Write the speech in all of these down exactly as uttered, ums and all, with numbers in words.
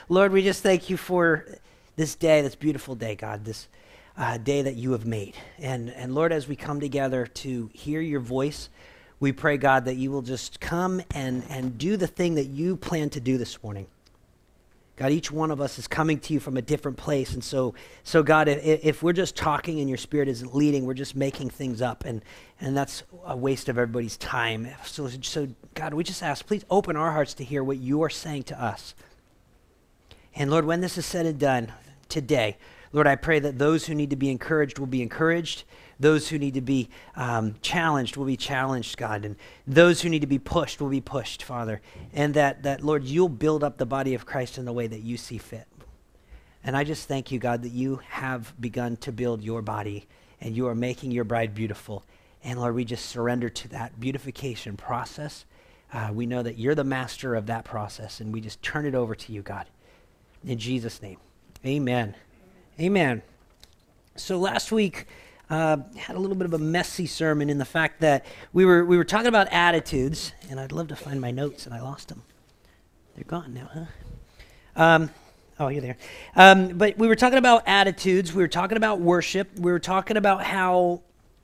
Lord, we just thank you for this day, this beautiful day, God, this uh, day that you have made. And, and Lord, as we come together to hear your voice, we pray, God, that you will just come and, and do the thing that you plan to do this morning. God, each one of us is coming to you from a different place. And so, so God, if, if we're just talking and your spirit isn't leading, we're just making things up. And, and that's a waste of everybody's time. So, so, God, we just ask, please open our hearts to hear what you are saying to us. And Lord, when this is said and done today, Lord, I pray that those who need to be encouraged will be encouraged. Those who need to be um, challenged will be challenged, God. And those who need to be pushed will be pushed, Father. And that, that, Lord, you'll build up the body of Christ in the way that you see fit. And I just thank you, God, that you have begun to build your body and you are making your bride beautiful. And Lord, we just surrender to that beautification process. Uh, we know that you're the master of that process, and we just turn it over to you, God. In Jesus' name, amen. Amen. So last week, Uh, had a little bit of a messy sermon in the fact that we were we were talking about attitudes, and I'd love to find my notes, and I lost them. They're gone now, huh? Um, oh, you're there. Um, but we were talking about attitudes. We were talking about worship. We were talking about how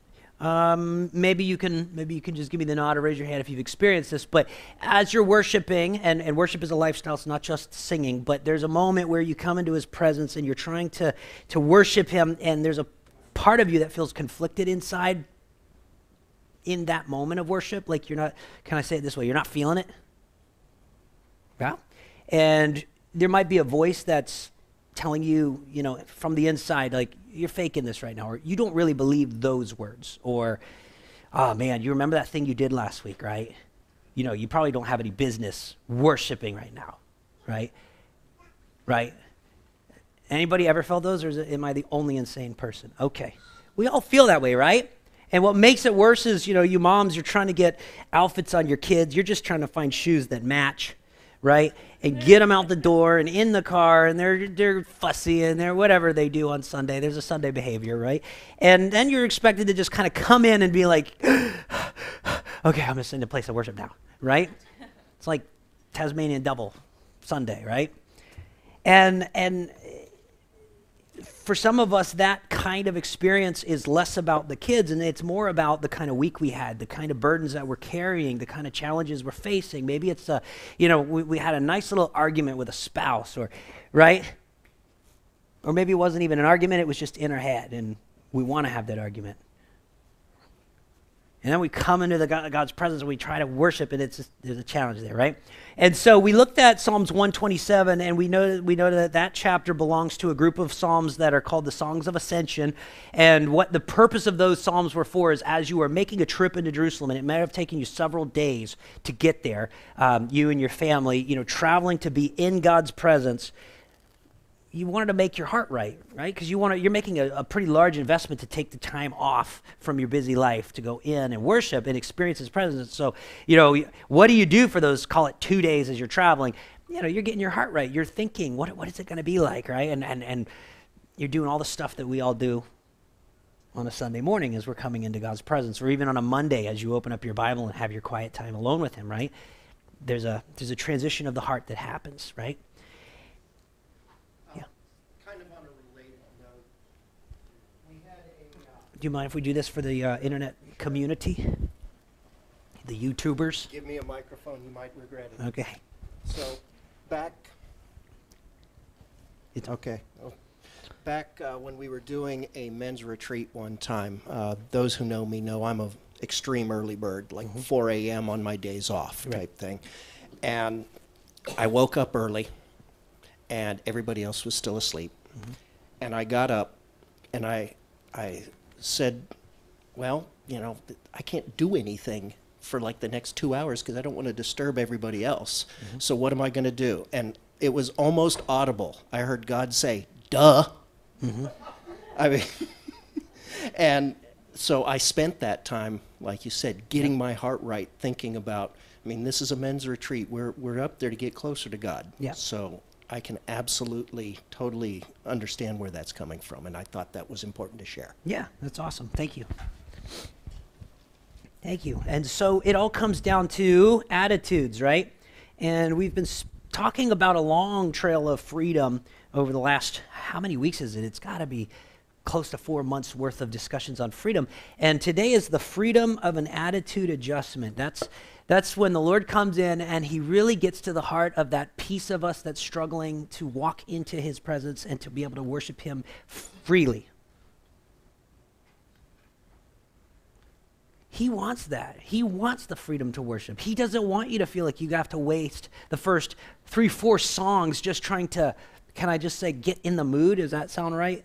um, maybe you can maybe you can just give me the nod or raise your hand if you've experienced this. But as you're worshiping, and, and worship is a lifestyle, it's not just singing. But there's a moment where you come into His presence and you're trying to to worship Him, and there's a part of you that feels conflicted inside in that moment of worship. Like you're not, can I say it this way? You're not feeling it. Yeah. And there might be a voice that's telling you, you know, from the inside, like you're faking this right now, or you don't really believe those words, or, oh man, you remember that thing you did last week, right? You know, you probably don't have any business worshiping right now, right? Right? Anybody ever felt those, or is it, am I the only insane person? Okay. We all feel that way, right? And what makes it worse is, you know, you moms, you're trying to get outfits on your kids. You're just trying to find shoes that match, right? And get them out the door and in the car, and they're they're fussy, and they're whatever they do on Sunday. There's a Sunday behavior, right? And then you're expected to just kind of come in and be like, okay, I'm going to send a place of worship now, right? It's like Tasmanian Devil Sunday, right? And and... For some of us, that kind of experience is less about the kids, and it's more about the kind of week we had, the kind of burdens that we're carrying, the kind of challenges we're facing. Maybe it's a, you know, we, we had a nice little argument with a spouse, or, right? Or maybe it wasn't even an argument, it was just in our head, and we want to have that argument. And then we come into the God, God's presence and we try to worship, and it's just, there's a challenge there, right? And so we looked at Psalms one twenty-seven, and we know we know that that chapter belongs to a group of psalms that are called the Songs of Ascension. And what the purpose of those psalms were for is, as you are making a trip into Jerusalem, and it may have taken you several days to get there, um, you and your family, you know, traveling to be in God's presence, you wanted to make your heart right, right? Because you want to, you're making a, a pretty large investment to take the time off from your busy life to go in and worship and experience His presence. So, you know, what do you do for those, call it two days as you're traveling? You know, you're getting your heart right. You're thinking, what what is it going to be like, right? And and and you're doing all the stuff that we all do on a Sunday morning as we're coming into God's presence, or even on a Monday as you open up your Bible and have your quiet time alone with Him, right? There's a there's a transition of the heart that happens, right? Do you mind if we do this for the uh, internet community, the YouTubers? Give me a microphone, you might regret it. Okay. So, back, It's okay. Oh. Back uh, when we were doing a men's retreat one time, uh, those who know me know I'm an extreme early bird, like mm-hmm. four a.m. on my days off type right. thing. And I woke up early, and everybody else was still asleep. Mm-hmm. And I got up, and I, I said, well, you know, I can't do anything for like the next two hours because I don't want to disturb everybody else. Mm-hmm. So what am I going to do? And it was almost audible. I heard God say, duh. Mm-hmm. I mean, and so I spent that time, like you said, getting my heart right, thinking about, I mean, this is a men's retreat. We're we're up there to get closer to God. Yeah. So I can absolutely, totally understand where that's coming from, and I thought that was important to share. Yeah, that's awesome. Thank you. Thank you. And so it all comes down to attitudes, right? And we've been talking about a long trail of freedom over the last, how many weeks is it? It's got to be close to four months worth of discussions on freedom. And today is the freedom of an attitude adjustment. That's that's when the Lord comes in and he really gets to the heart of that piece of us that's struggling to walk into his presence and to be able to worship him freely. He wants that. He wants the freedom to worship. He doesn't want you to feel like you have to waste the first three, four songs just trying to, can I just say, get in the mood? Does that sound right?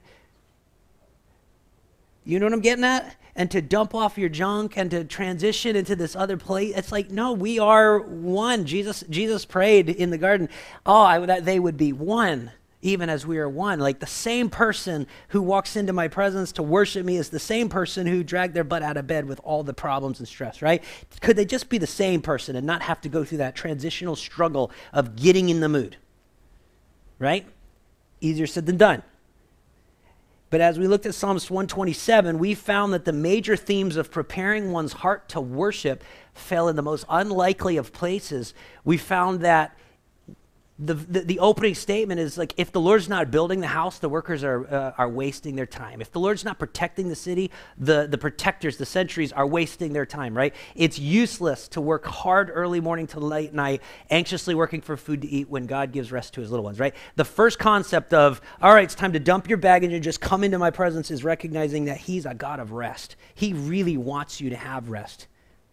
You know what I'm getting at? And to dump off your junk and to transition into this other place. It's like, no, we are one. Jesus Jesus prayed in the garden, oh, I, that they would be one, even as we are one. Like the same person who walks into my presence to worship me is the same person who dragged their butt out of bed with all the problems and stress, right? Could they just be the same person and not have to go through that transitional struggle of getting in the mood, right? Easier said than done. But as we looked at Psalms one twenty-seven, we found that the major themes of preparing one's heart to worship fell in the most unlikely of places. We found that the, the, the opening statement is like, if the Lord's not building the house, the workers are uh, are wasting their time. If the Lord's not protecting the city, the, the protectors, the sentries are wasting their time, right? It's useless to work hard early morning to late night, anxiously working for food to eat when God gives rest to his little ones, right? The first concept of, all right, it's time to dump your baggage and just come into my presence is recognizing that he's a God of rest. He really wants you to have rest.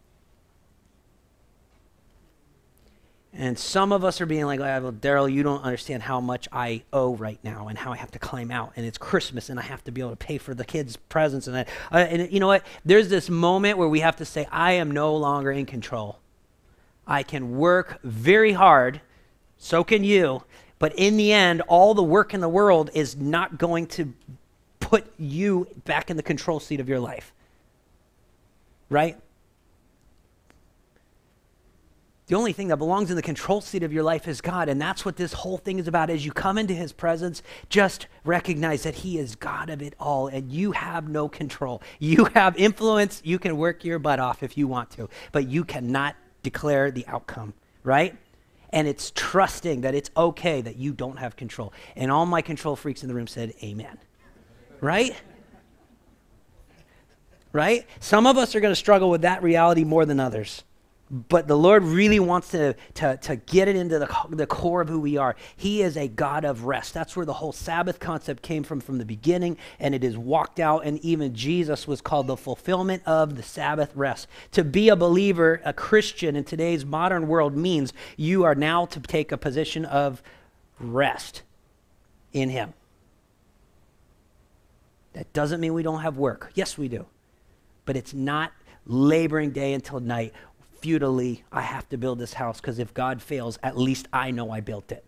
And some of us are being like, oh, well, Daryl, you don't understand how much I owe right now and how I have to climb out. And it's Christmas and I have to be able to pay for the kids' presents. And, I, uh, and you know what? There's this moment where we have to say, I am no longer in control. I can work very hard, so can you. But in the end, all the work in the world is not going to put you back in the control seat of your life. Right? The only thing that belongs in the control seat of your life is God, and that's what this whole thing is about. As you come into his presence, just recognize that he is God of it all, and you have no control. You have influence. You can work your butt off if you want to, but you cannot declare the outcome, right? And it's trusting that it's okay that you don't have control. And all my control freaks in the room said, amen, right? Right? Some of us are going to struggle with that reality more than others. But the Lord really wants to, to, to get it into the, the core of who we are. He is a God of rest. That's where the whole Sabbath concept came from from the beginning, and it is walked out, and even Jesus was called the fulfillment of the Sabbath rest. To be a believer, a Christian in today's modern world means you are now to take a position of rest in him. That doesn't mean we don't have work. Yes, we do. But it's not laboring day until night. Futilely, I have to build this house because if God fails, at least I know I built it.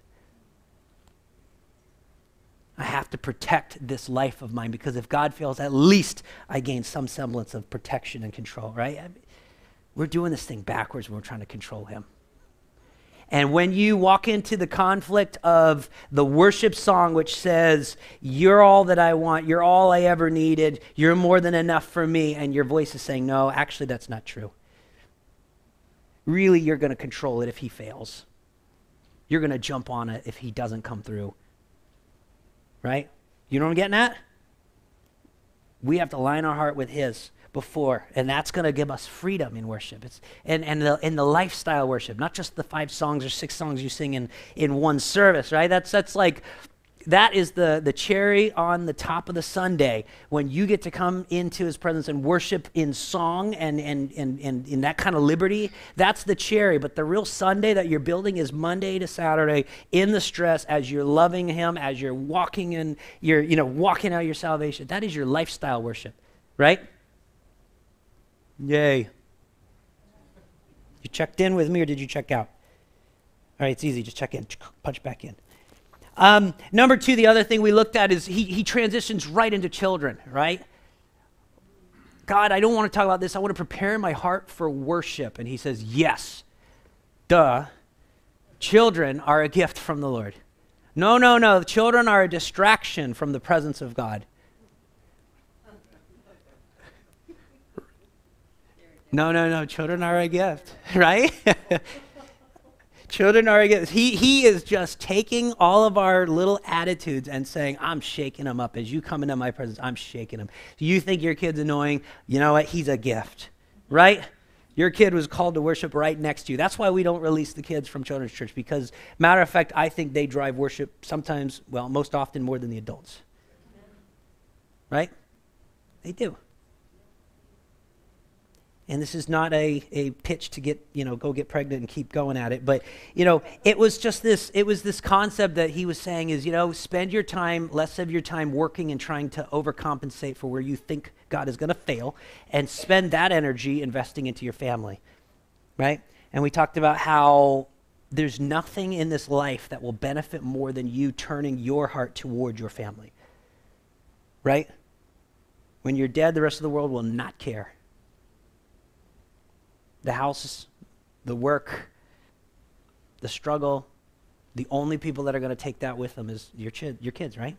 I have to protect this life of mine because if God fails, at least I gain some semblance of protection and control, right? I mean, we're doing this thing backwards when we're trying to control him. And when you walk into the conflict of the worship song, which says, you're all that I want, you're all I ever needed, you're more than enough for me, and your voice is saying, no, actually that's not true. Really, you're going to control it if he fails. You're going to jump on it if he doesn't come through. Right? You know what I'm getting at? We have to line our heart with his before, and that's going to give us freedom in worship. It's and and the in the lifestyle worship, not just the five songs or six songs you sing in in one service, right? That's that's like that is the, the cherry on the top of the sundae when you get to come into his presence and worship in song and, and, and, and in that kind of liberty. That's the cherry. But the real Sunday that you're building is Monday to Saturday in the stress as you're loving him, as you're walking in, you're, you know, walking out your salvation. That is your lifestyle worship, right? Yay. You checked in with me or did you check out? All right, it's easy. Just check in. Punch back in. Um, number two, the other thing we looked at is he, he transitions right into children, right? God, I don't want to talk about this. I want to prepare my heart for worship. And he says, yes, duh. Children are a gift from the Lord. No, no, no. The children are a distraction from the presence of God. No, no, no. Children are a gift, right? Children are against. He, he is just taking all of our little attitudes and saying, I'm shaking them up. As you come into my presence, I'm shaking them. You think your kid's annoying? You know what? He's a gift, right? Your kid was called to worship right next to you. That's why we don't release the kids from children's church, because, matter of fact, I think they drive worship sometimes, well, most often more than the adults. Right? They do. And this is not a, a pitch to get, you know, go get pregnant and keep going at it. But, you know, it was just this, it was this concept that he was saying is, you know, spend your time, less of your time working and trying to overcompensate for where you think God is going to fail, and spend that energy investing into your family, right? And we talked about how there's nothing in this life that will benefit more than you turning your heart toward your family, right? When you're dead, the rest of the world will not care. The house, the work, the struggle, the only people that are going to take that with them is your, ch- your kids, right?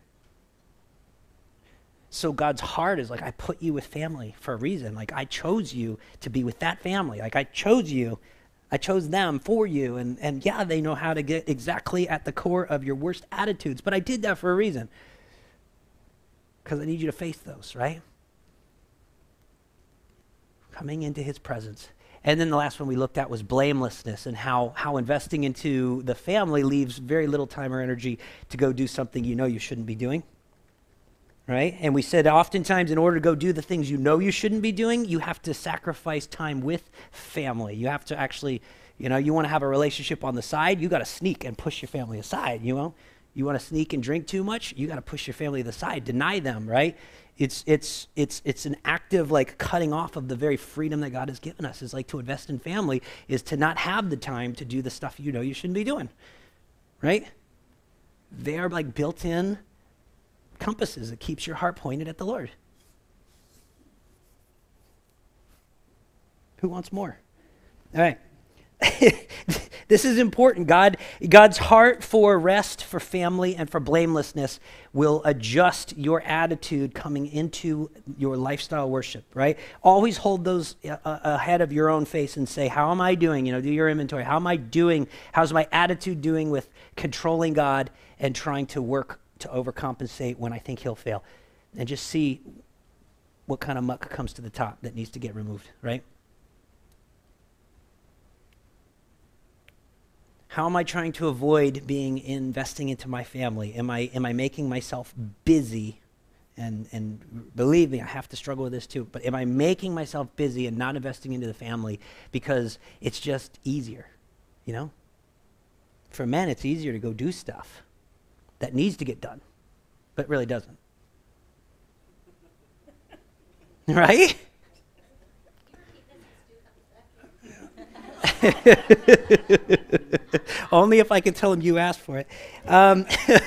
So God's heart is like, I put you with family for a reason. Like, I chose you to be with that family. Like, I chose you. I chose them for you. And, and yeah, they know how to get exactly at the core of your worst attitudes. But I did that for a reason. Because I need you to face those, right? Coming into his presence. And then the last one we looked at was blamelessness, and how, how investing into the family leaves very little time or energy to go do something you know you shouldn't be doing, right? And we said oftentimes in order to go do the things you know you shouldn't be doing, you have to sacrifice time with family. You have to actually, you know, you want to have a relationship on the side, you got to sneak and push your family aside, you know? You want to sneak and drink too much, you got to push your family to the side, deny them, right? It's it's it's it's an active like cutting off of the very freedom that God has given us. Is like to invest in family is to not have the time to do the stuff you know you shouldn't be doing, right? They are like built-in compasses that keeps your heart pointed at the Lord. Who wants more? All right. This is important. God, God's heart for rest, for family, and for blamelessness will adjust your attitude coming into your lifestyle worship, right? Always hold those uh, ahead of your own face and say, how am I doing? You know, do your inventory. How am I doing? How's my attitude doing with controlling God and trying to work to overcompensate when I think he'll fail? And just see what kind of muck comes to the top that needs to get removed, right? How am I trying to avoid being investing into my family? Am I am I making myself busy? And and believe me, I have to struggle with this too. But am I making myself busy and not investing into the family because it's just easier? You know, for men, it's easier to go do stuff that needs to get done, but it really doesn't. Right? Only if I can tell him you asked for it. Um,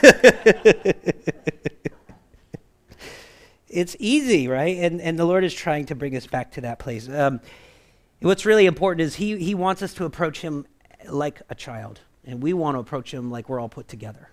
it's easy, right? And and the Lord is trying to bring us back to that place. Um, what's really important is he he wants us to approach him like a child, and we want to approach him like we're all put together.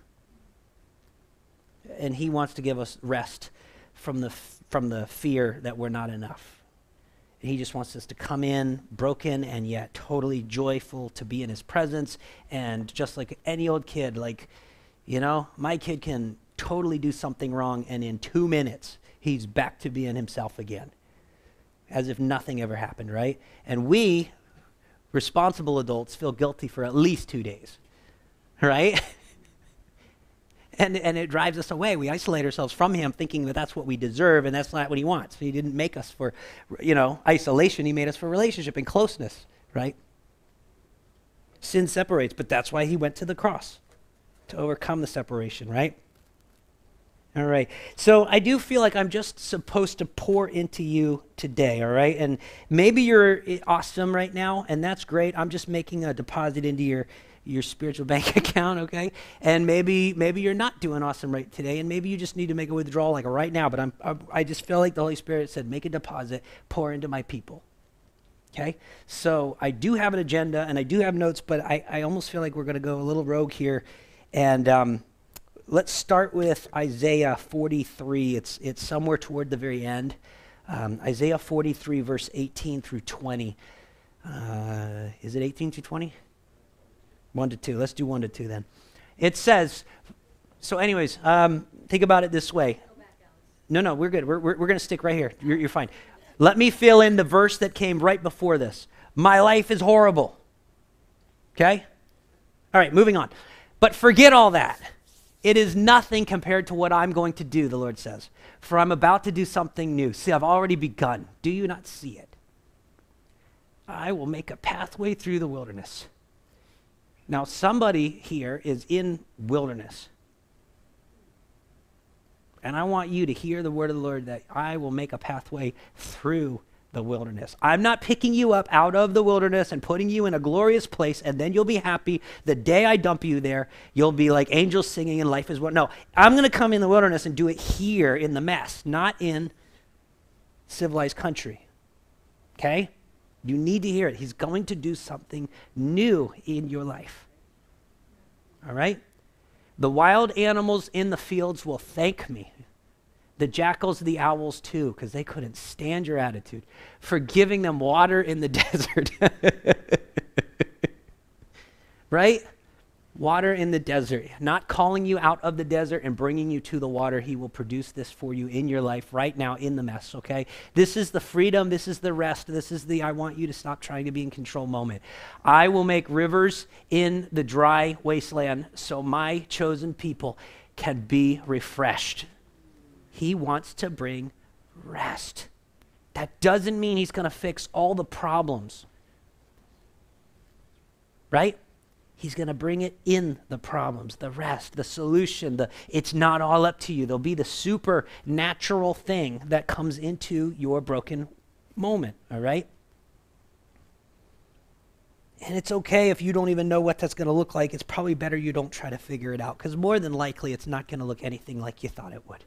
And he wants to give us rest from the from the fear that we're not enough. And he just wants us to come in broken and yet totally joyful to be in his presence. And just like any old kid, like, you know, my kid can totally do something wrong, and in two minutes, he's back to being himself again, as if nothing ever happened, right? And we, responsible adults, feel guilty for at least two days, right? And and it drives us away. We isolate ourselves from him thinking that that's what we deserve, and that's not what he wants. He didn't make us for, you know, isolation. He made us for relationship and closeness, right? Sin separates, but that's why he went to the cross, to overcome the separation, right? All right. So I do feel like I'm just supposed to pour into you today, all right? And maybe you're awesome right now, and that's great. I'm just making a deposit into your your spiritual bank account, okay? And maybe maybe you're not doing awesome right today, and maybe you just need to make a withdrawal like right now, but I'm, I'm I just feel like the Holy Spirit said, make a deposit, pour into my people, okay? So I do have an agenda, and I do have notes, but I, I almost feel like we're going to go a little rogue here, and um, let's start with Isaiah forty-three. It's, it's somewhere toward the very end. Um, Isaiah forty-three, verse eighteen through twenty. Uh, is it eighteen through twenty? One to two. Let's do one to two then. It says, so anyways, um, think about it this way. No, no, we're good. We're, we're, we're going to stick right here. You're, you're fine. Let me fill in the verse that came right before this. My life is horrible. Okay? All right, moving on. But forget all that. It is nothing compared to what I'm going to do, the Lord says. For I'm about to do something new. See, I've already begun. Do you not see it? I will make a pathway through the wilderness. Now, somebody here is in wilderness. And I want you to hear the word of the Lord that I will make a pathway through the wilderness. I'm not picking you up out of the wilderness and putting you in a glorious place, and then you'll be happy. The day I dump you there, you'll be like angels singing and life is what. No, I'm going to come in the wilderness and do it here in the mess, not in civilized country. Okay? You need to hear it. He's going to do something new in your life. All right? The wild animals in the fields will thank me. The jackals, the owls too, because they couldn't stand your attitude, for giving them water in the desert. Right? Water in the desert. Not calling you out of the desert and bringing you to the water. He will produce this for you in your life right now in the mess, okay? This is the freedom. This is the rest. This is the I want you to stop trying to be in control moment. I will make rivers in the dry wasteland so my chosen people can be refreshed. He wants to bring rest. That doesn't mean he's going to fix all the problems. Right? He's going to bring it in the problems, the rest, the solution. The it's not all up to you. There'll be the supernatural thing that comes into your broken moment, all right? And it's okay if you don't even know what that's going to look like. It's probably better you don't try to figure it out, because more than likely it's not going to look anything like you thought it would.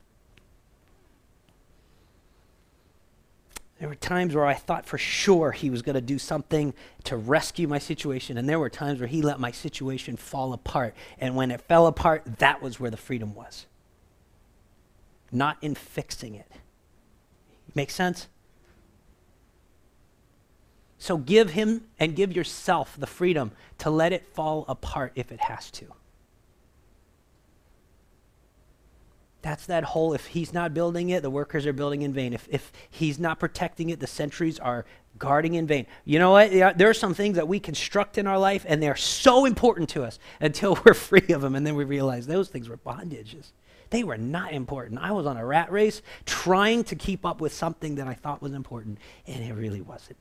There were times where I thought for sure he was going to do something to rescue my situation, and there were times where he let my situation fall apart. And when it fell apart, that was where the freedom was. Not in fixing it. Make sense? So give him and give yourself the freedom to let it fall apart if it has to. That's that whole, if he's not building it, the workers are building in vain. If if he's not protecting it, the sentries are guarding in vain. You know what? There are some things that we construct in our life, and they're so important to us until we're free of them, and then we realize those things were bondages. They were not important. I was on a rat race trying to keep up with something that I thought was important, and it really wasn't.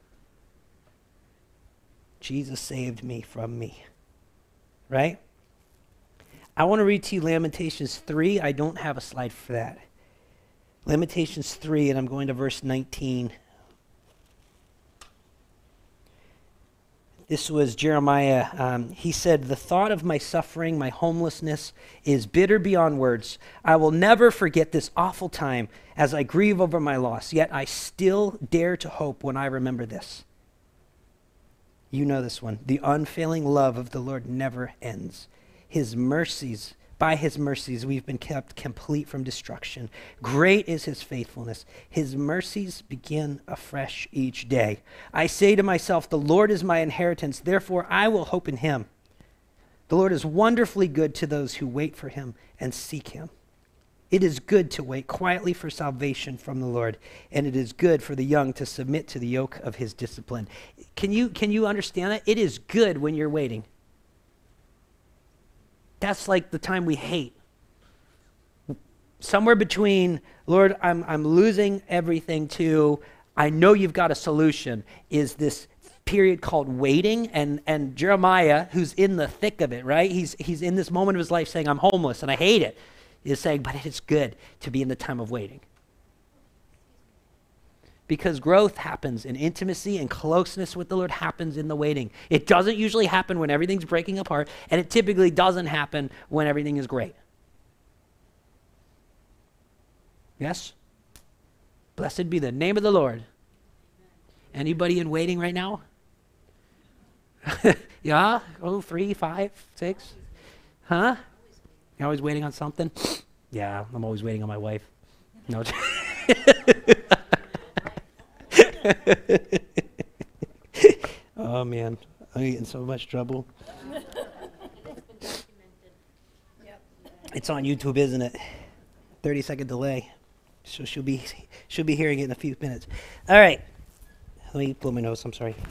Jesus saved me from me. Right? I want to read to you Lamentations three. I don't have a slide for that. Lamentations three, and I'm going to verse nineteen. This was Jeremiah. Um, he said, "The thought of my suffering, my homelessness, is bitter beyond words. I will never forget this awful time as I grieve over my loss, yet I still dare to hope when I remember this." You know this one. The unfailing love of the Lord never ends. His mercies, by his mercies, we've been kept complete from destruction. Great is his faithfulness. His mercies begin afresh each day. I say to myself, the Lord is my inheritance, therefore I will hope in him. The Lord is wonderfully good to those who wait for him and seek him. It is good to wait quietly for salvation from the Lord, and it is good for the young to submit to the yoke of his discipline. Can you, can you understand that? It is good when you're waiting. That's like the time we hate. Somewhere between, Lord, I'm I'm losing everything, to I know you've got a solution, is this period called waiting. And and Jeremiah, who's in the thick of it, right? He's he's in this moment of his life saying, I'm homeless and I hate it. Is saying, but it's good to be in the time of waiting. Because growth happens in intimacy, and closeness with the Lord happens in the waiting. It doesn't usually happen when everything's breaking apart, and it typically doesn't happen when everything is great. Yes? Blessed be the name of the Lord. Anybody in waiting right now? Yeah? Oh, three, five, six? Huh? You're always waiting on something? Yeah, I'm always waiting on my wife. No. Oh man, I'm getting so much trouble. It's on YouTube, isn't it? thirty second delay. So she'll be she'll be hearing it in a few minutes. All right. Let me blow my nose. I'm sorry.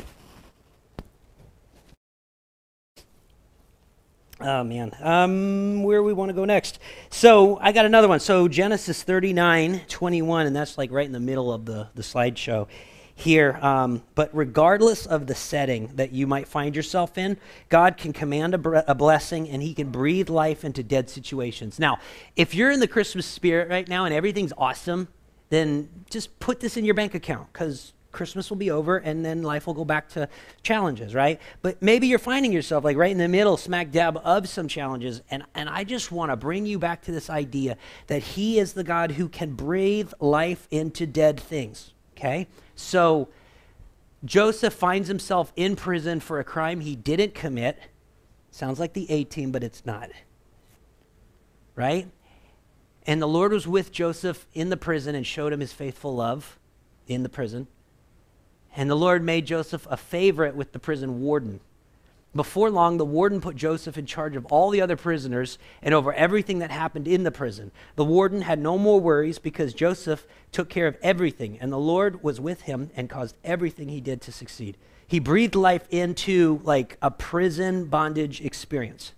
Oh, man. Um, where we want to go next? So I got another one. So Genesis thirty-nine twenty-one, and that's like right in the middle of the, the slideshow here. Um, but regardless of the setting that you might find yourself in, God can command a, bre- a blessing, and he can breathe life into dead situations. Now, if you're in the Christmas spirit right now and everything's awesome, then just put this in your bank account, because Christmas will be over and then life will go back to challenges, right? But maybe you're finding yourself like right in the middle, smack dab of some challenges. And, and I just want to bring you back to this idea that he is the God who can breathe life into dead things, okay? So Joseph finds himself in prison for a crime he didn't commit. Sounds like the A-team, but it's not, right? And the Lord was with Joseph in the prison and showed him his faithful love in the prison. And the Lord made Joseph a favorite with the prison warden. Before long, the warden put Joseph in charge of all the other prisoners and over everything that happened in the prison. The warden had no more worries because Joseph took care of everything, and the Lord was with him and caused everything he did to succeed. He breathed life into like a prison bondage experience.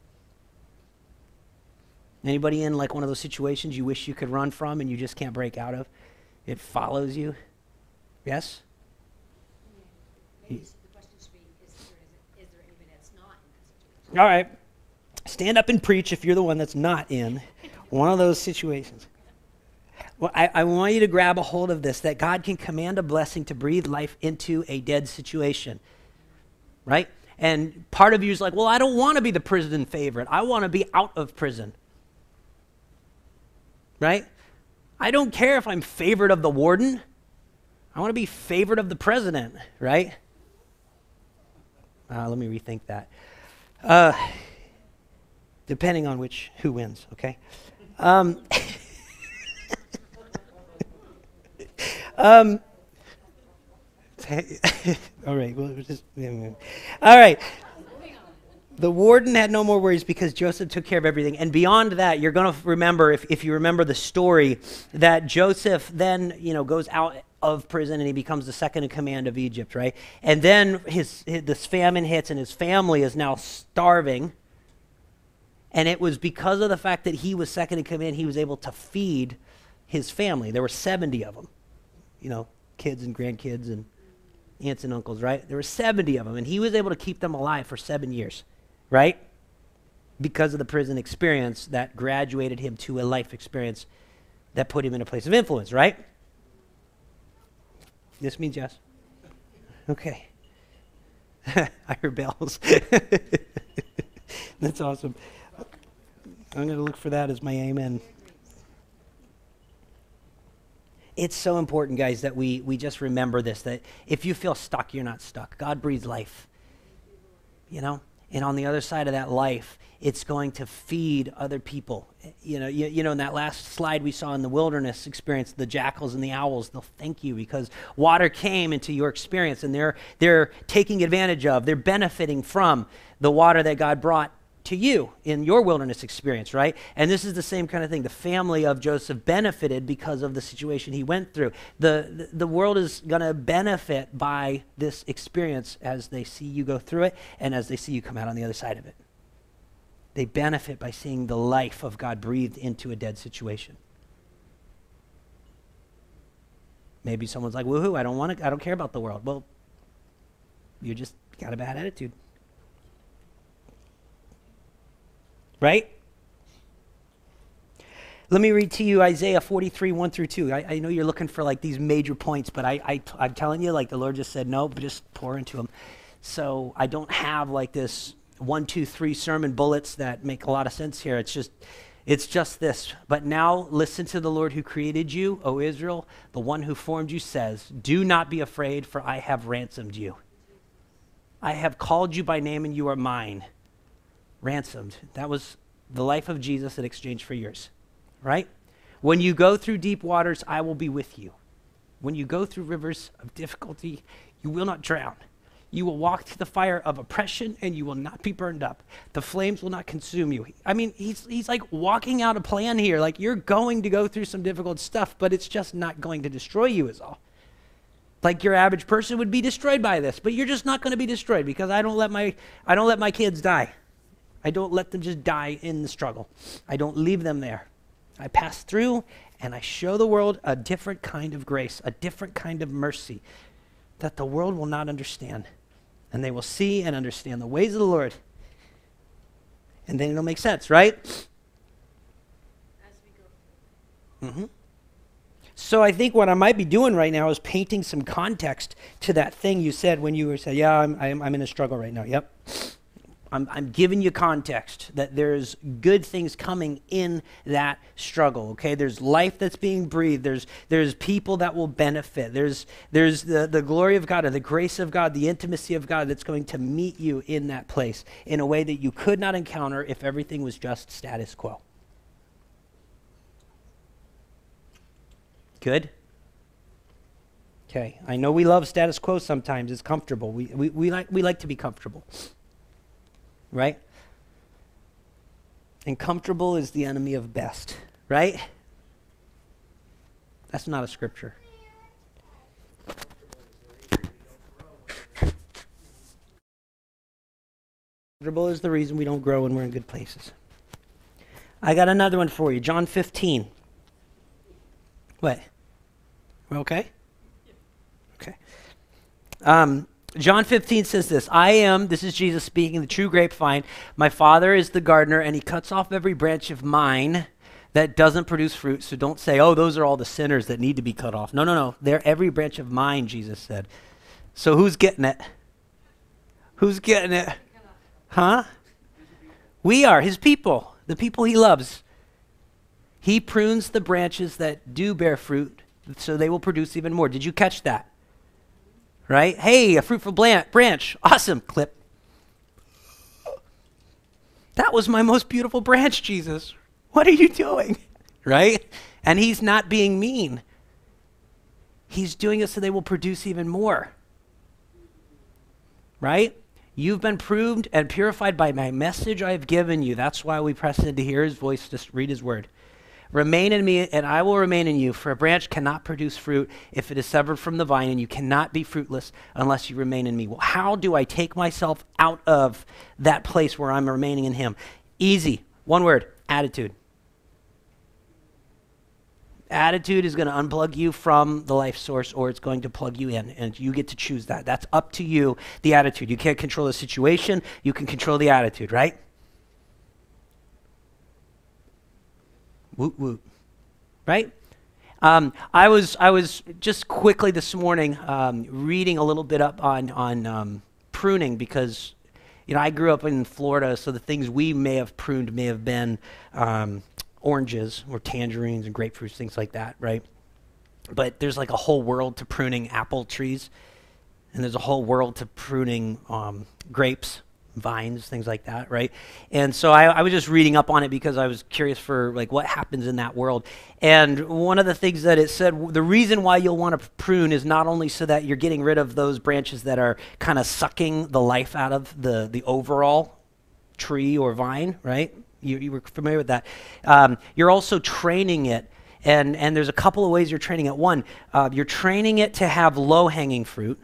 Anybody in like one of those situations you wish you could run from and you just can't break out of? It follows you? Yes? Maybe the question should be, is there, is there anybody that's not in that situation? All right. Stand up and preach if you're the one that's not in one of those situations. Well, I, I want you to grab a hold of this, that God can command a blessing to breathe life into a dead situation, right? And part of you is like, well, I don't want to be the prison favorite. I want to be out of prison, right? I don't care if I'm favorite of the warden. I want to be favorite of the president, right? Uh, let me rethink that. Uh, depending on which, who wins, okay? Um, um, all right, well, just, all right. The warden had no more worries because Joseph took care of everything. And beyond that, you're going to remember, if, if you remember the story, that Joseph then, you know, goes out of prison and he becomes the second in command of Egypt, right? And then his, his this famine hits and his family is now starving. And it was because of the fact that he was second in command, he was able to feed his family. There were seventy of them, you know, kids and grandkids and aunts and uncles, right? There were seventy of them, and he was able to keep them alive for seven years, right? Because of the prison experience that graduated him to a life experience that put him in a place of influence, right? This means yes. Okay. I heard bells. That's awesome. I'm going to look for that as my amen. It's so important, guys, that we, we just remember this, that if you feel stuck, you're not stuck. God breathes life, you know? And on the other side of that life, it's going to feed other people. You know, you, you know, in that last slide we saw in the wilderness experience, the jackals and the owls, they'll thank you because water came into your experience and they're they're taking advantage of, they're benefiting from the water that God brought to you in your wilderness experience, right? And this is the same kind of thing. The family of Joseph benefited because of the situation he went through. The, the, the world is going to benefit by this experience as they see you go through it and as they see you come out on the other side of it. They benefit by seeing the life of God breathed into a dead situation. Maybe someone's like, woohoo, I don't want to, I don't care about the world. Well, you just got a bad attitude. Right? Let me read to you Isaiah forty-three, one through two. I, I know you're looking for like these major points, but I, I, I'm telling you, like the Lord just said, no, just pour into them. So I don't have like this one, two, three sermon bullets that make a lot of sense here. It's just, it's just this. But now listen to the Lord who created you, O Israel, the one who formed you says, do not be afraid, for I have ransomed you. I have called you by name and you are mine. Ransomed. That was the life of Jesus in exchange for yours, right? When you go through deep waters, I will be with you. When you go through rivers of difficulty, you will not drown. You will walk through the fire of oppression and you will not be burned up. The flames will not consume you. I mean, he's he's like walking out a plan here. Like, you're going to go through some difficult stuff, but it's just not going to destroy you is all. Like your average person would be destroyed by this, but you're just not going to be destroyed because I don't let my I don't let my kids die. I don't let them just die in the struggle. I don't leave them there. I pass through and I show the world a different kind of grace, a different kind of mercy that the world will not understand. And they will see and understand the ways of the Lord. And then it'll make sense, right? As we go through. Mm-hmm. So I think what I might be doing right now is painting some context to that thing you said when you were saying, yeah, I'm, I'm, I'm in a struggle right now. Yep. I'm, I'm giving you context that there's good things coming in that struggle, okay? There's life that's being breathed. There's there's people that will benefit. There's there's the, the glory of God or the grace of God, the intimacy of God that's going to meet you in that place in a way that you could not encounter if everything was just status quo. Good? Okay, I know we love status quo sometimes. It's comfortable. We, we, we, like, we like to be comfortable. Right? And comfortable is the enemy of best, right? That's not a scripture. Comfortable is the reason we don't grow when we're in good places. I got another one for you. John fifteen. What? We're okay? Okay. Um... John fifteen says this, I am, this is Jesus speaking, the true grapevine. My Father is the gardener, and he cuts off every branch of mine that doesn't produce fruit. So don't say, oh, those are all the sinners that need to be cut off. No, no, no. They're every branch of mine, Jesus said. So who's getting it? Who's getting it? Huh? We are, his people, the people he loves. He prunes the branches that do bear fruit so they will produce even more. Did you catch that? Right? Hey, a fruitful branch. Awesome. Clip. That was my most beautiful branch, Jesus. What are you doing? Right? And he's not being mean. He's doing it so they will produce even more. Right? You've been proved and purified by my message I have given you. That's why we press in to hear his voice, just read his word. Remain in me, and I will remain in you, for a branch cannot produce fruit if it is severed from the vine, and you cannot be fruitless unless you remain in me. Well, how do I take myself out of that place where I'm remaining in him? Easy. One word, attitude. Attitude is going to unplug you from the life source, or it's going to plug you in, and you get to choose that. That's up to you, the attitude. You can't control the situation. You can control the attitude, right? Woot woot, right? Um, I was I was just quickly this morning um, reading a little bit up on on um, pruning because, you know, I grew up in Florida, so the things we may have pruned may have been um, oranges or tangerines and grapefruits, things like that, right? But there's like a whole world to pruning apple trees, and there's a whole world to pruning um, grapes. Vines, things like that, right? And so I, I was just reading up on it because I was curious for like what happens in that world. And one of the things that it said, the reason why you'll want to prune is not only so that you're getting rid of those branches that are kind of sucking the life out of the, the overall tree or vine, right? You, you were familiar with that. Um, you're also training it. And, and there's a couple of ways you're training it. One, uh, you're training it to have low-hanging fruit.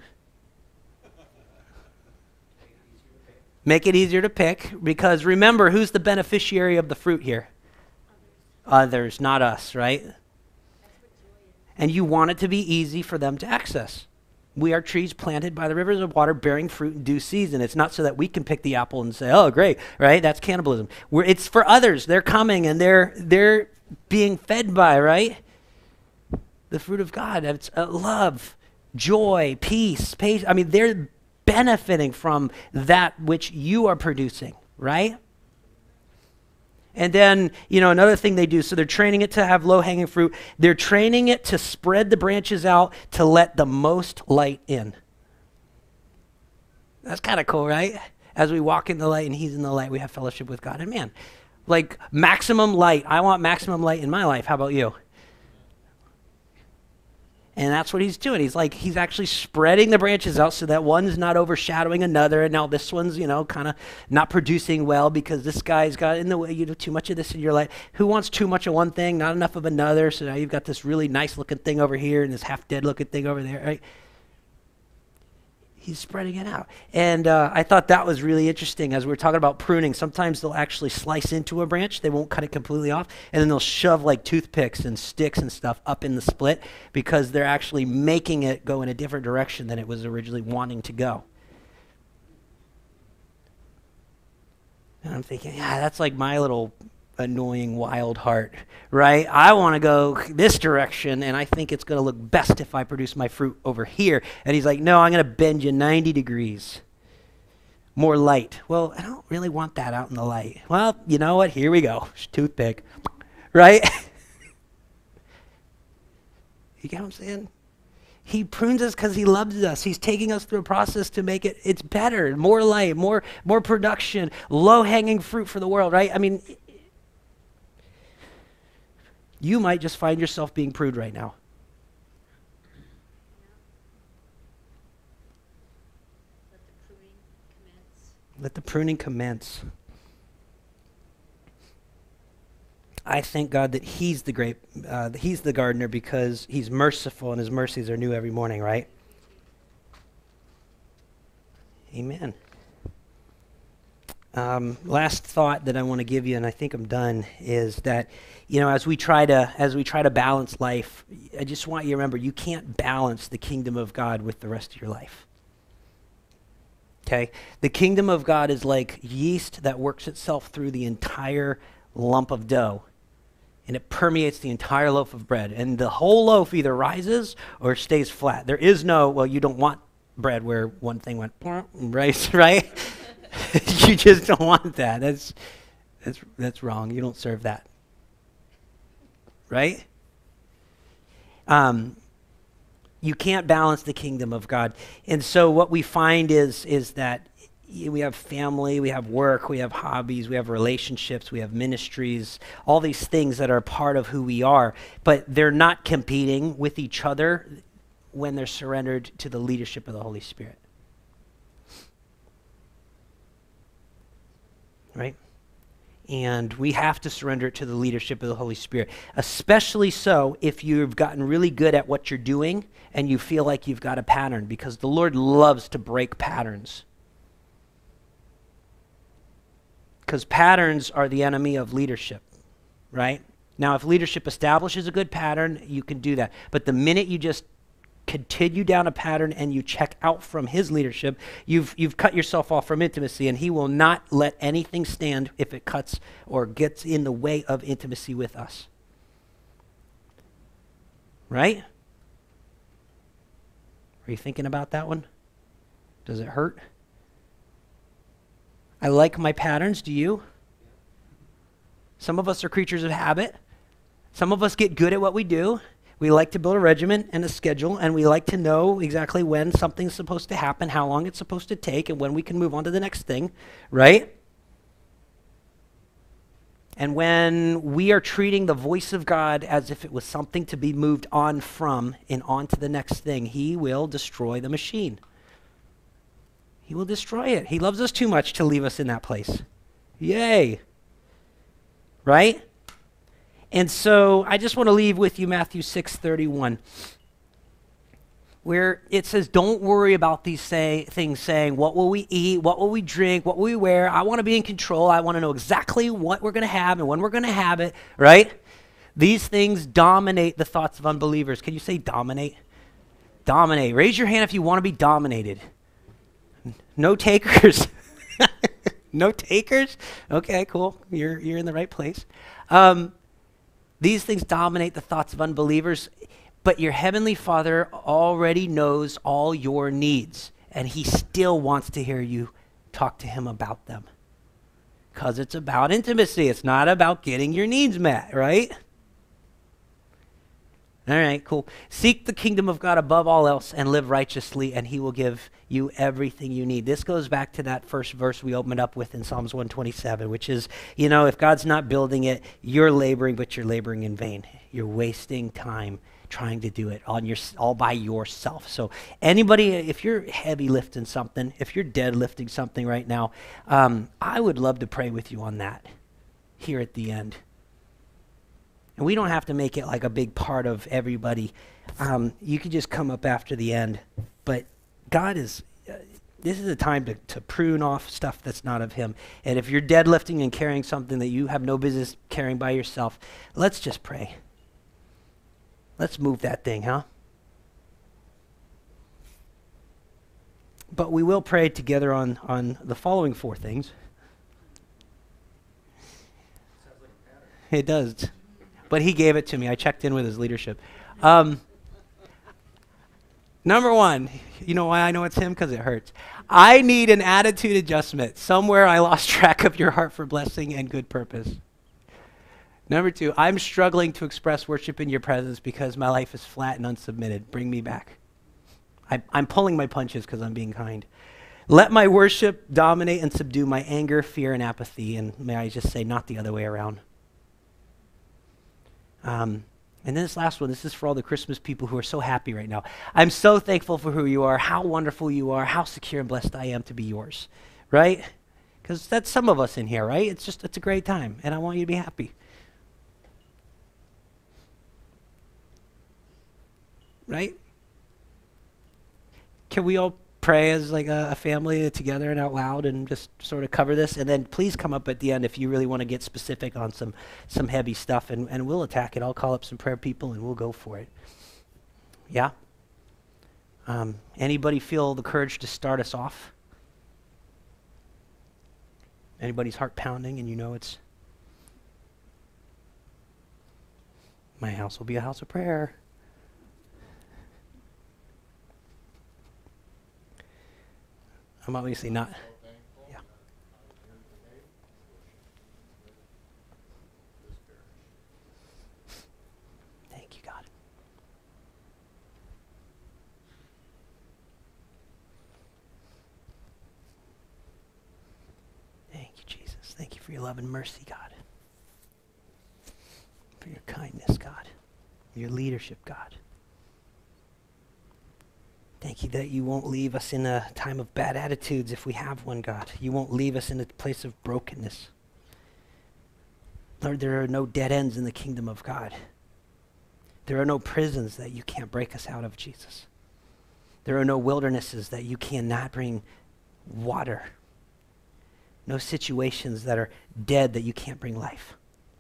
Make it easier to pick, because remember, who's the beneficiary of the fruit here? Others, not us, right? And you want it to be easy for them to access. We are trees planted by the rivers of water bearing fruit in due season. It's not so that we can pick the apple and say, oh, great, right? That's cannibalism. We're, it's for others. They're coming and they're they're being fed by, right? The fruit of God. It's uh, love, joy, peace, patience. I mean, they're benefiting from that which you are producing, right? And then, you know, another thing they do, so they're training it to have low-hanging fruit. They're training it to spread the branches out to let the most light in. That's kind of cool, right? As we walk in the light and he's in the light, we have fellowship with God. And man, like maximum light. I want maximum light in my life. How about you? And that's what he's doing. He's like, he's actually spreading the branches out so that one's not overshadowing another. And now this one's, you know, kind of not producing well because this guy's got in the way. You do too much of this in your life. Who wants too much of one thing, not enough of another? So now you've got this really nice looking thing over here and this half dead looking thing over there, right? He's spreading it out. And uh, I thought that was really interesting as we were talking about pruning. Sometimes they'll actually slice into a branch. They won't cut it completely off. And then they'll shove like toothpicks and sticks and stuff up in the split because they're actually making it go in a different direction than it was originally wanting to go. And I'm thinking, yeah, that's like my little annoying wild heart, right? I want to go this direction, and I think it's going to look best if I produce my fruit over here. And he's like, no, I'm going to bend you ninety degrees. More light. Well, I don't really want that out in the light. Well, you know what? Here we go. Toothpick, right? You get what I'm saying? He prunes us because he loves us. He's taking us through a process to make it, it's better, more light, more, more production, low-hanging fruit for the world, right? I mean, you might just find yourself being pruned right now. Let the pruning commence. Let the pruning commence. I thank God that he's the great, uh, he's the gardener because he's merciful and his mercies are new every morning, right? Amen. Um, last thought that I want to give you, and I think I'm done, is that, you know, as we try to as we try to balance life, I just want you to remember you can't balance the kingdom of God with the rest of your life. Okay? The kingdom of God is like yeast that works itself through the entire lump of dough, and it permeates the entire loaf of bread, and the whole loaf either rises or stays flat. There is no, well, you don't want bread where one thing went right, right? You just don't want that. That's that's that's wrong. You don't serve that. Right? Um, you can't balance the kingdom of God. And so what we find is is that we have family, we have work, we have hobbies, we have relationships, we have ministries, all these things that are part of who we are, but they're not competing with each other when they're surrendered to the leadership of the Holy Spirit. Right? And we have to surrender it to the leadership of the Holy Spirit, especially so if you've gotten really good at what you're doing and you feel like you've got a pattern, because the Lord loves to break patterns. Because patterns are the enemy of leadership, right? Now, if leadership establishes a good pattern, you can do that. But the minute you just continue down a pattern and you check out from his leadership, you've you've cut yourself off from intimacy, and he will not let anything stand if it cuts or gets in the way of intimacy with us. Right? Are you thinking about that one? Does it hurt? I like my patterns. Do you? Some of us are creatures of habit. Some of us get good at what we do. We like to build a regimen and a schedule, and we like to know exactly when something's supposed to happen, how long it's supposed to take, and when we can move on to the next thing, right? And when we are treating the voice of God as if it was something to be moved on from and on to the next thing, he will destroy the machine. He will destroy it. He loves us too much to leave us in that place. Yay. Right? And so I just want to leave with you Matthew six thirty-one, where it says, don't worry about these say, things saying, what will we eat? What will we drink? What will we wear? I want to be in control. I want to know exactly what we're going to have and when we're going to have it, right? These things dominate the thoughts of unbelievers. Can you say dominate? Dominate. Raise your hand if you want to be dominated. No takers. No takers? Okay, cool. You're, you're in the right place. Um, These things dominate the thoughts of unbelievers, but your heavenly Father already knows all your needs, and he still wants to hear you talk to him about them. Because it's about intimacy. It's not about getting your needs met, right? All right, cool. Seek the kingdom of God above all else and live righteously, and he will give you everything you need. This goes back to that first verse we opened up with in Psalms one twenty-seven, which is, you know, if God's not building it, you're laboring, but you're laboring in vain. You're wasting time trying to do it on your, all by yourself. So anybody, if you're heavy lifting something, if you're deadlifting something right now, um, I would love to pray with you on that here at the end. And we don't have to make it like a big part of everybody. Um, you could just come up after the end. But God is, uh, this is a time to, to prune off stuff that's not of him. And if you're deadlifting and carrying something that you have no business carrying by yourself, let's just pray. Let's move that thing, huh? But we will pray together on, on the following four things. Sounds like a pattern. It does. But he gave it to me. I checked in with his leadership. Um, number one, you know why I know it's him? Because it hurts. I need an attitude adjustment. Somewhere I lost track of your heart for blessing and good purpose. Number two, I'm struggling to express worship in your presence because my life is flat and unsubmitted. Bring me back. I, I'm pulling my punches because I'm being kind. Let my worship dominate and subdue my anger, fear, and apathy. And may I just say, not the other way around. Um, and then this last one, this is for all the Christmas people who are so happy right now. I'm so thankful for who you are, how wonderful you are, how secure and blessed I am to be yours, right? Because that's some of us in here, right? It's just, it's a great time, and I want you to be happy. Right? Can we all pray as like a, a family together and out loud and just sort of cover this? And then please come up at the end if you really want to get specific on some some heavy stuff, and, and we'll attack it. I'll call up some prayer people and we'll go for it. Yeah? Um, anybody feel the courage to start us off? Anybody's heart pounding and you know it's, my house will be a house of prayer. I'm obviously not. Yeah. Thank you, God. Thank you, Jesus. Thank you for your love and mercy, God. For your kindness, God. Your leadership, God. Thank you that you won't leave us in a time of bad attitudes if we have one, God. You won't leave us in a place of brokenness. Lord, there are no dead ends in the kingdom of God. There are no prisons that you can't break us out of, Jesus. There are no wildernesses that you cannot bring water. No situations that are dead that you can't bring life.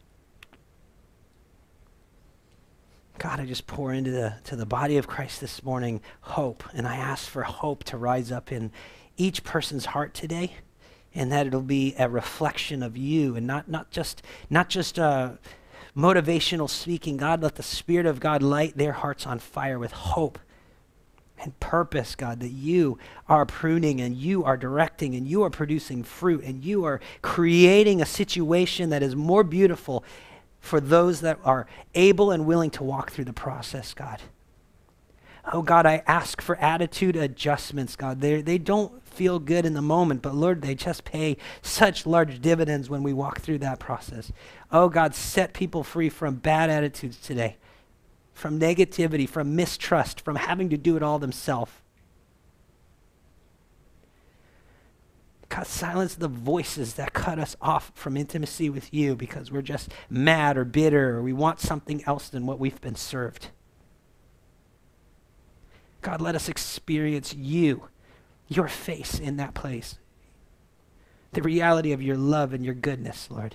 God, I just pour into the to the body of Christ this morning hope, and I ask for hope to rise up in each person's heart today, and that it'll be a reflection of you, and not not just not just uh, motivational speaking. God, let the Spirit of God light their hearts on fire with hope and purpose, God, that you are pruning and you are directing and you are producing fruit and you are creating a situation that is more beautiful for those that are able and willing to walk through the process, God. Oh, God, I ask for attitude adjustments, God. They they don't feel good in the moment, but Lord, they just pay such large dividends when we walk through that process. Oh, God, set people free from bad attitudes today, from negativity, from mistrust, from having to do it all themselves. God, silence the voices that cut us off from intimacy with you because we're just mad or bitter or we want something else than what we've been served. God, let us experience you, your face in that place. The reality of your love and your goodness, Lord.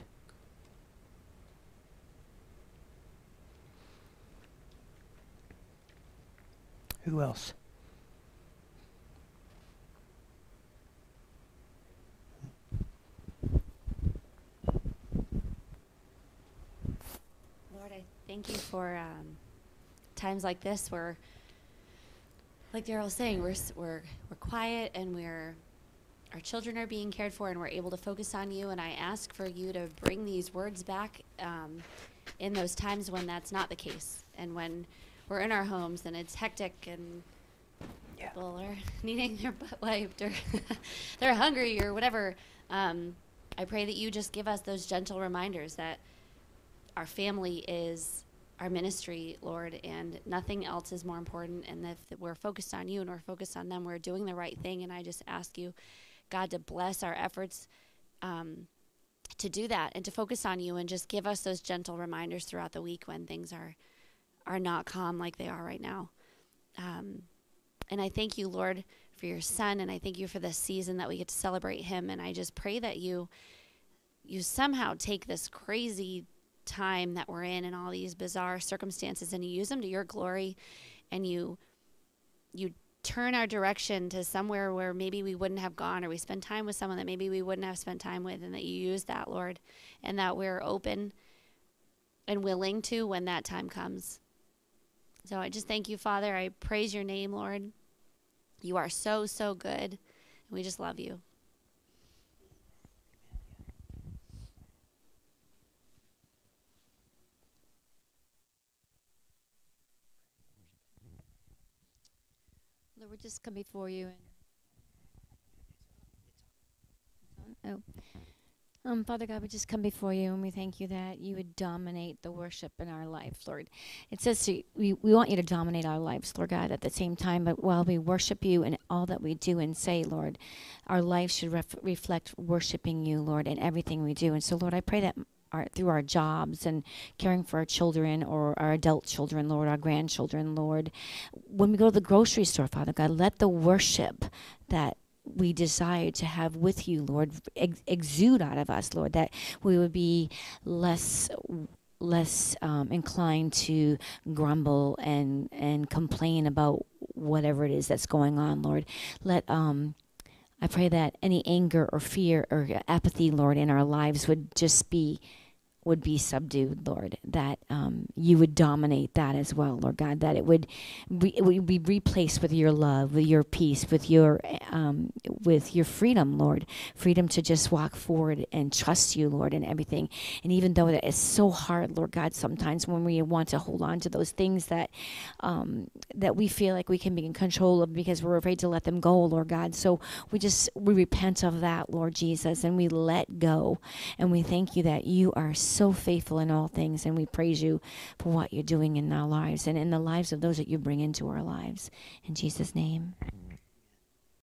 Who else? Lord, I thank you for um, times like this where, like Daryl was saying, we're, s- we're, we're quiet and we're, our children are being cared for and we're able to focus on you. And I ask for you to bring these words back um, in those times when that's not the case and when we're in our homes and it's hectic and Yeah. people are needing their butt wiped or they're hungry or whatever. Um, I pray that you just give us those gentle reminders that our family is our ministry, Lord, and nothing else is more important. And if we're focused on you and we're focused on them, we're doing the right thing. And I just ask you, God, to bless our efforts um, to do that and to focus on you and just give us those gentle reminders throughout the week when things are are not calm like they are right now. Um, and I thank you, Lord, for your son, and I thank you for this season that we get to celebrate him. And I just pray that you you somehow take this crazy time that we're in and all these bizarre circumstances and you use them to your glory, and you you turn our direction to somewhere where maybe we wouldn't have gone, or we spend time with someone that maybe we wouldn't have spent time with, and that you use that, Lord, and that we're open and willing to when that time comes. So I just thank you, Father. I praise your name, Lord. You are so, so good, and we just love you. Lord, we just come before you and oh, um, Father God, we just come before you and we thank you that you would dominate the worship in our life, Lord. It says to, we we want you to dominate our lives, Lord God, at the same time. But while we worship you in all that we do and say, Lord, our life should ref- reflect worshiping you, Lord, in everything we do. And so, Lord, I pray that Our, through our jobs and caring for our children or our adult children, Lord, our grandchildren, Lord. When we go to the grocery store, Father God, let the worship that we desire to have with you, Lord, ex- exude out of us, Lord, that we would be less less um, inclined to grumble and, and complain about whatever it is that's going on, Lord. Let um. I pray that any anger or fear or apathy, Lord, in our lives would just be would be subdued, Lord, that um, you would dominate that as well, Lord God, that it would, re- it would be replaced with your love, with your peace, with your um, with your freedom, Lord, freedom to just walk forward and trust you, Lord, in everything. And even though that is so hard, Lord God, sometimes when we want to hold on to those things that um, that we feel like we can be in control of because we're afraid to let them go, Lord God. So we just, we repent of that, Lord Jesus, and we let go. And we thank you that you are so so faithful in all things, and we praise you for what you're doing in our lives and in the lives of those that you bring into our lives. In Jesus' name.